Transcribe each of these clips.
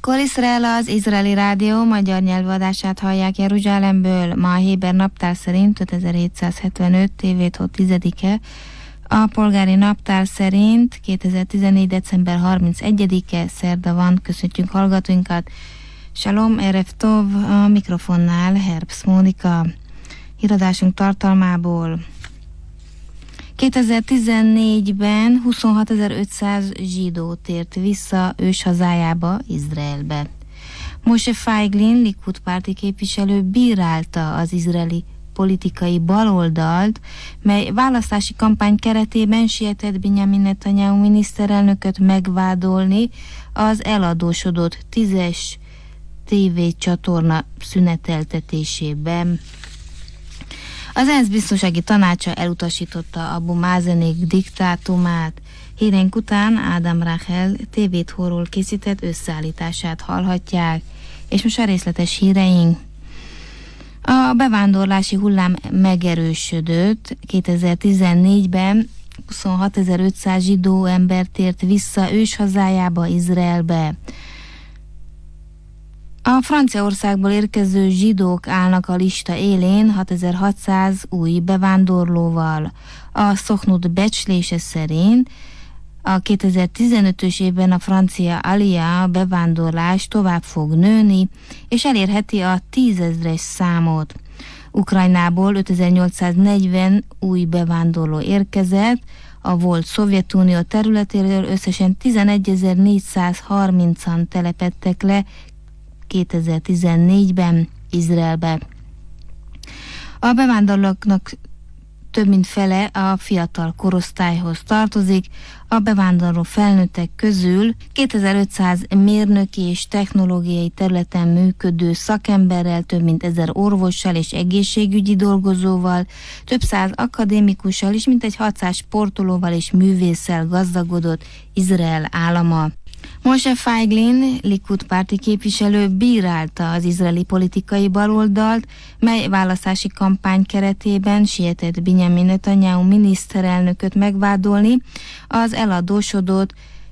Kol Izrael, az izraeli rádió magyar nyelvű adását hallják Jeruzsálemből. Ma a héber naptár szerint 5775 tévéthó 10-e, a polgári naptár szerint 2014. december 31-e, szerda van. Köszöntjük hallgatóinkat. Shalom, Erev Tov, a mikrofonnál Herbst Mónika. Híradásunk tartalmából: 2014-ben 26.500 zsidó tért vissza őshazájába, Izraelbe. Moshe Feiglin, Likud párti képviselő bírálta az izraeli politikai baloldalt, mely választási kampány keretében sietett Benjamin Netanyahu miniszterelnököt megvádolni az eladósodott 10-es tévécsatorna szüneteltetésében. Az ENSZ biztonsági tanácsa elutasította Abu Mazenék diktátumát. Hírénk után Ádám Rachel tévéthóról készített összeállítását hallhatják. És most a részletes híreink. A bevándorlási hullám megerősödött. 2014-ben 26.500 zsidó ember tért vissza őshazájába, Izraelbe. A Franciaországból érkező zsidók állnak a lista élén 6600 új bevándorlóval. A Szochnut becslése szerint a 2015-ös évben a francia Alia bevándorlás tovább fog nőni, és elérheti a 10 000-es számot. Ukrajnából 5840 új bevándorló érkezett, a volt Szovjetunió területéről összesen 11.430-an telepedtek le 2014-ben Izraelbe. A bevándorlóknak több mint fele a fiatal korosztályhoz tartozik. A bevándorló felnőttek közül 2500 mérnöki és technológiai területen működő szakemberrel, több mint 1000 orvossal és egészségügyi dolgozóval, több száz akadémikussal és mintegy 600 sportolóval és művésszel gazdagodott Izrael állama. Moshe Feiglin, Likud párti képviselő bírálta az izraeli politikai baloldalt, mely választási kampány keretében sietett Benjamin Netanyahu miniszterelnököt megvádolni az eladósodott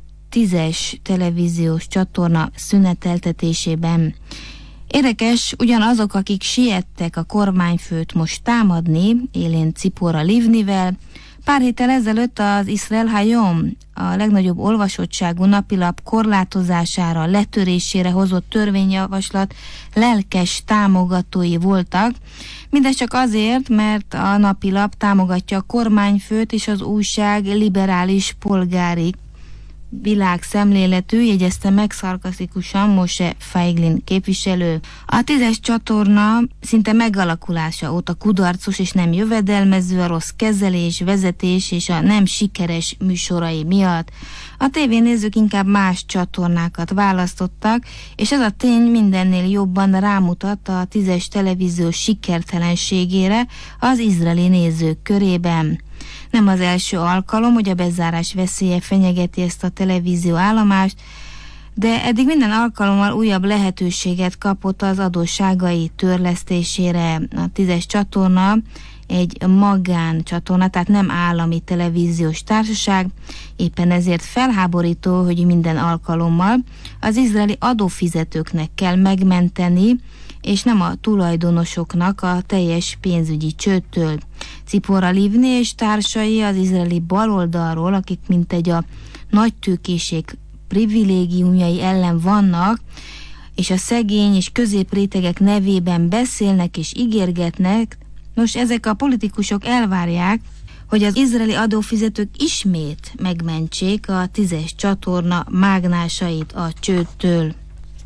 10-es televíziós csatorna szüneteltetésében. Érdekes, ugyanazok, akik siettek a kormányfőt most támadni, élén Cipora Livnivel, pár héttel ezelőtt az Israel Hayom, a legnagyobb olvasottságú napilap korlátozására, letörésére hozott törvényjavaslat lelkes támogatói voltak. Mindez csak azért, mert a napilap támogatja a kormányfőt és az újság liberális polgári világszemléletű, jegyezte meg szarkasztikusan Moshe Feiglin képviselő. A 10-es csatorna szinte megalakulása óta kudarcos és nem jövedelmező a rossz kezelés, vezetés és a nem sikeres műsorai miatt. A tévénézők inkább más csatornákat választottak, és ez a tény mindennél jobban rámutat a 10-es televízió sikertelenségére az izraeli nézők körében. Nem az első alkalom, hogy a bezárás veszélye fenyegeti ezt a televízió állomást, de eddig minden alkalommal újabb lehetőséget kapott az adósságai törlesztésére. A 10-es csatorna egy magáncsatorna, tehát nem állami televíziós társaság, éppen ezért felháborító, hogy minden alkalommal az izraeli adófizetőknek kell megmenteni, és nem a tulajdonosoknak a teljes pénzügyi csődtől. Cipora Livni és társai az izraeli baloldalról, akik mintegy a nagytőkések privilégiumjai ellen vannak, és a szegény és középrétegek nevében beszélnek és ígérgetnek, nos, ezek a politikusok elvárják, hogy az izraeli adófizetők ismét megmentsék a 10-es csatorna mágnásait a csődtől.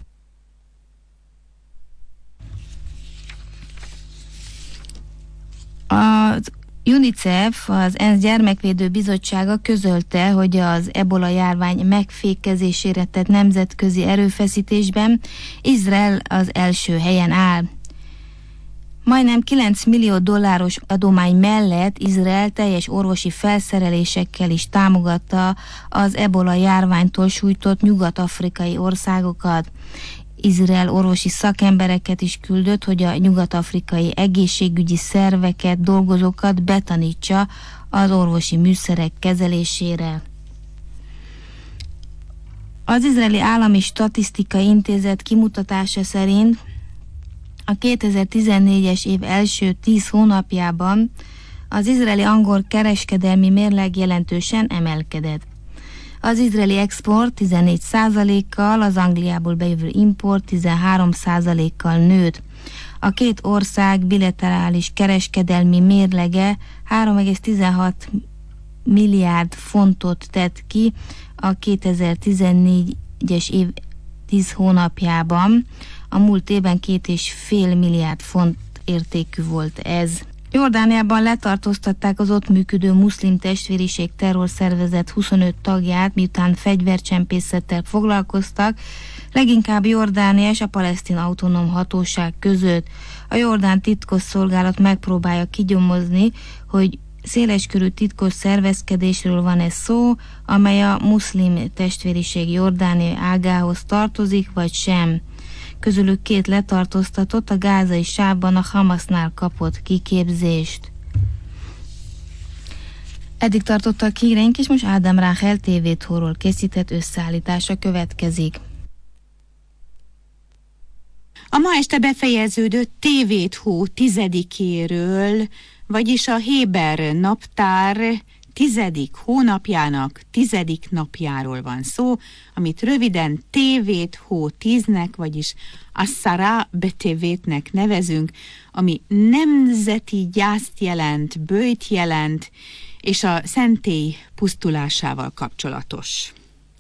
Az UNICEF, az ENSZ Gyermekvédő Bizottsága közölte, hogy az ebola járvány megfékezésére tett nemzetközi erőfeszítésben Izrael az első helyen áll. Majdnem 9 millió dolláros adomány mellett Izrael teljes orvosi felszerelésekkel is támogatta az ebola járványtól sújtott nyugat-afrikai országokat. Izrael orvosi szakembereket is küldött, hogy a nyugat-afrikai egészségügyi szerveket, dolgozókat betanítsa az orvosi műszerek kezelésére. Az Izraeli Állami Statisztikai Intézet kimutatása szerint a 2014-es év első 10 hónapjában az izraeli angol kereskedelmi mérleg jelentősen emelkedett. Az izraeli export 14%-kal, az Angliából bejövő import 13%-kal nőtt. A két ország bilaterális kereskedelmi mérlege 3,16 milliárd fontot tett ki a 2014-es év 10 hónapjában. A múlt évben 2,5 milliárd font értékű volt ez. Jordániában letartóztatták az ott működő muszlim testvériség terrorszervezet 25 tagját, miután fegyvercsempészettel foglalkoztak, leginkább Jordánia és a palesztin autonóm hatóság között. A jordán titkosszolgálat megpróbálja kinyomozni, hogy széleskörű titkos szervezkedésről van-e szó, amely a muszlim testvériség jordániai ágához tartozik, vagy sem. Közülük 2 letartóztatott a gázai sávban a Hamasnál kapott kiképzést. Eddig tartott a híreink, és most Ádám Ráhel TV-ról készített összeállítása következik. A ma este befejeződött TV 10-éről, vagyis a Héber naptár 10. hónapjának 10. napjáról van szó, amit röviden Tévét hó 10-nek, vagyis Asszara Betévétnek nevezünk, ami nemzeti gyászt jelent, böjt jelent, és a szentély pusztulásával kapcsolatos.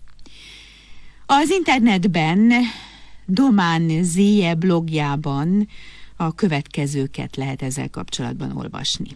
Az internetben Domán Zije blogjában a következőket lehet ezzel kapcsolatban olvasni.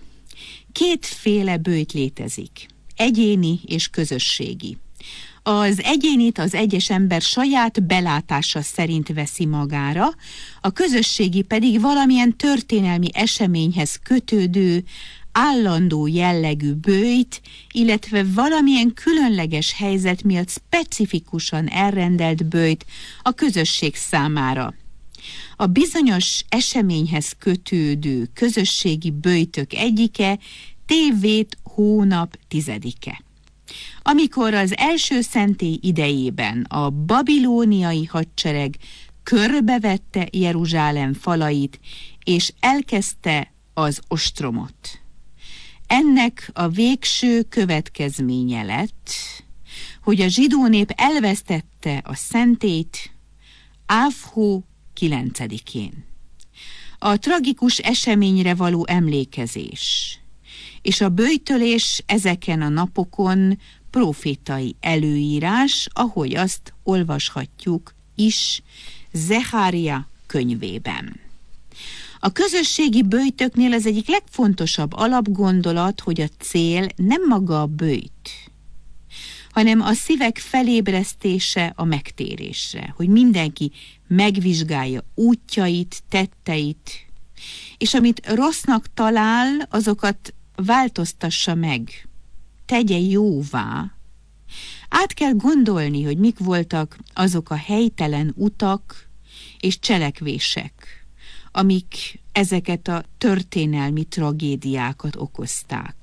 2 böjt létezik, egyéni és közösségi. Az egyénit az egyes ember saját belátása szerint veszi magára, a közösségi pedig valamilyen történelmi eseményhez kötődő, állandó jellegű böjt, illetve valamilyen különleges helyzet miatt specifikusan elrendelt böjt a közösség számára. A bizonyos eseményhez kötődő közösségi böjtök egyike Tévét hónap 10-e. Amikor az első szentély idejében a babilóniai hadsereg körbevette Jeruzsálem falait, és elkezdte az ostromot. Ennek a végső következménye lett, hogy a zsidó nép elvesztette a szentélyt Áv-hó 9-én. A tragikus eseményre való emlékezés és a böjtölés ezeken a napokon profétai előírás, ahogy azt olvashatjuk is Zehária könyvében. A közösségi böjtöknél az egyik legfontosabb alapgondolat, hogy a cél nem maga a böjt, hanem a szívek felébresztése a megtérésre, hogy mindenki megvizsgálja útjait, tetteit, és amit rossznak talál, azokat változtassa meg, tegye jóvá. Át kell gondolni, hogy mik voltak azok a helytelen utak és cselekvések, amik ezeket a történelmi tragédiákat okozták.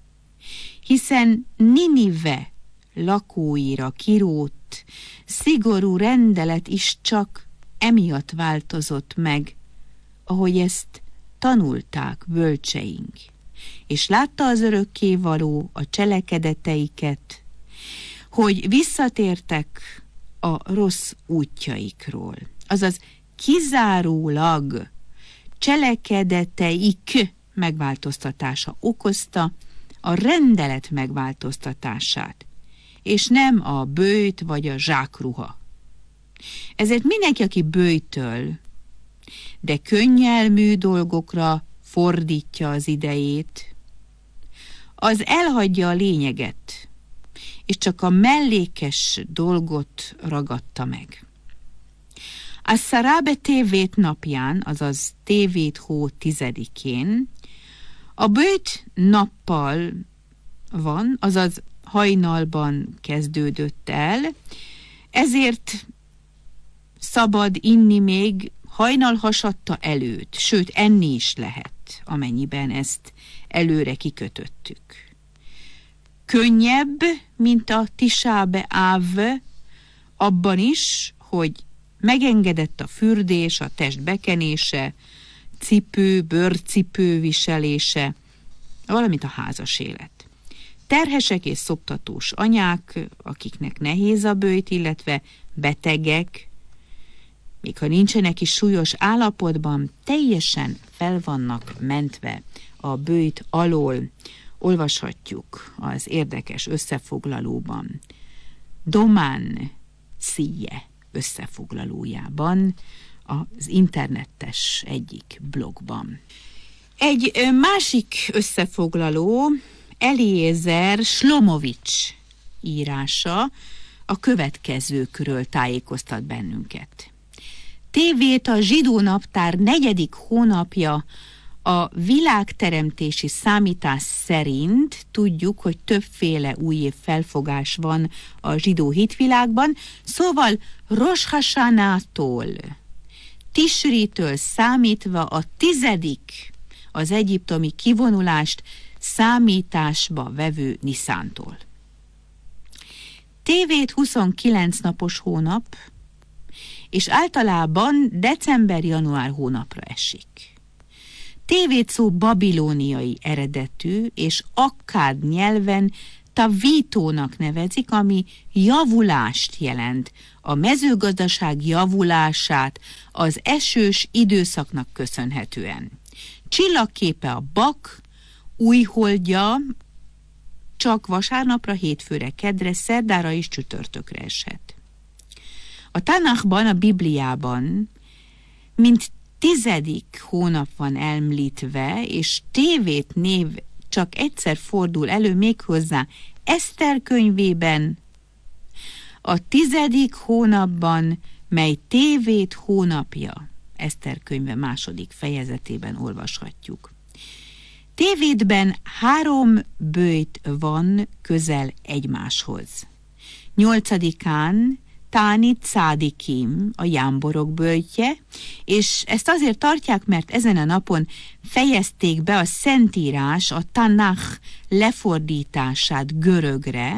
Hiszen Ninive lakóira kirótt szigorú rendelet is csak emiatt változott meg, ahogy ezt tanulták bölcseink, és látta az örökkévaló a cselekedeteiket, hogy visszatértek a rossz útjaikról, azaz kizárólag cselekedeteik megváltoztatása okozta a rendelet megváltoztatását, és nem a böjt vagy a zsákruha. Ezért mindenki, aki böjtöl, de könnyelmű dolgokra fordítja az idejét, az elhagyja a lényeget, és csak a mellékes dolgot ragadta meg. A Asszara Betévét napján, azaz Tévét hó 10-én, a böjt nappal van, azaz hajnalban kezdődött el, ezért szabad inni még hajnalhasadta előtt, sőt enni is lehet, amennyiben ezt előre kikötöttük. Könnyebb, mint a Tisá B'Áv, abban is, hogy megengedett a fürdés, a test bekenése, cipő, bőrcipő viselése, valamint a házas élet. Terhesek és szoptatós anyák, akiknek nehéz a böjt, illetve betegek, még ha nincsenek is súlyos állapotban, teljesen fel vannak mentve a böjt alól. Olvashatjuk az érdekes összefoglalóban, Domán Szíje összefoglalójában, az internetes egyik blogban. Egy másik összefoglaló, Eliezer Slomovics írása a következőkről tájékoztat bennünket. Tévét a zsidó naptár 4. hónapja a világteremtési számítás szerint tudjuk, hogy többféle újév felfogás van a zsidó hitvilágban, szóval Rosh Hashanától, Tisritől számítva a 10. az egyiptomi kivonulást számításba vevő Niszántól. Tévét 29 napos hónap, és általában december-január hónapra esik. Tévét szó babilóniai eredetű, és akkád nyelven tavítónak nevezik, ami javulást jelent, a mezőgazdaság javulását az esős időszaknak köszönhetően. Csillagképe a bak, újholdja csak vasárnapra, hétfőre, kedre, szerdára és csütörtökre eshet. A Tanachban, a Bibliában mint 10. hónap van említve, és Tévét név csak egyszer fordul elő, méghozzá Eszter könyvében, a 10. hónapban, mely Tévét hónapja, Eszter könyve 2. fejezetében olvashatjuk. Tévétben 3 böjt van közel egymáshoz. 8-án Tánit Szádikim, a jámborok böjtje, és ezt azért tartják, mert ezen a napon fejezték be a Szentírás, a Tanach lefordítását görögre.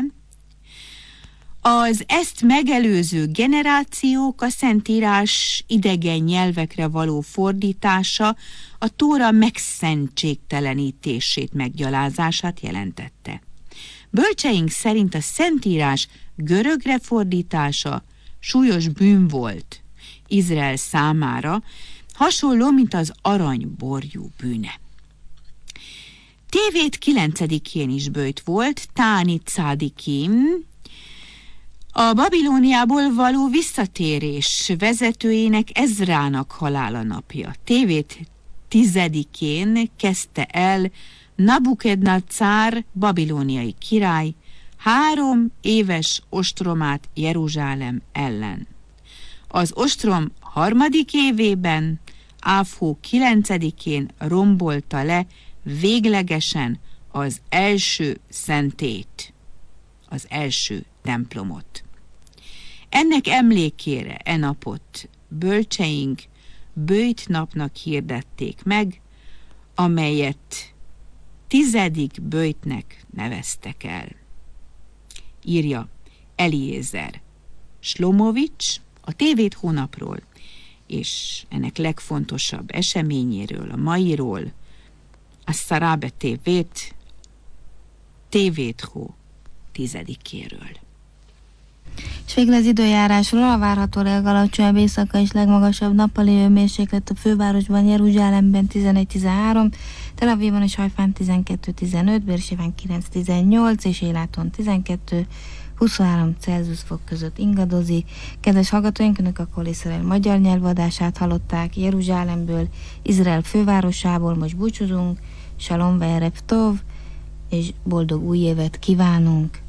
Az ezt megelőző generációk a Szentírás idegen nyelvekre való fordítása a Tóra megszentségtelenítését, meggyalázását jelentette. Bölcseink szerint a Szentírás görögre fordítása súlyos bűn volt Izrael számára, hasonló, mint az aranyborjú bűne. Tévét 9-én is böjt volt, Tánit Szádikim, a Babilóniából való visszatérés vezetőjének, Ezrának halála napja. Tévét 10-én kezdte el Nabukednacár babilóniai király 3 éves ostromát Jeruzsálem ellen. Az ostrom 3. évében, Áv-hó 9-én rombolta le véglegesen az első szentét, az első templomot. Ennek emlékére e napot bölcseink böjt napnak hirdették meg, amelyet 10. böjtnek neveztek el. Írja Eliezer Slomovics a Tévét hónapról, és ennek legfontosabb eseményéről, a mairól, a Szarábe Tévét hó 10-éről. És végül az időjárásról: a várható legalacsonyabb éjszaka és legmagasabb nappali hőmérséklet a fővárosban, Jeruzsálemben 11-13, Tel Avivban és Hajfán 12-15, Bérsében 9-18 és Éláton 12-23 Celsius fok között ingadozik. Kedves hallgatóink, önök a Kol Izrael magyar nyelvadását hallották Jeruzsálemből, Izrael fővárosából. Most búcsúzunk, Shalom ve'erev tov, és boldog új évet kívánunk!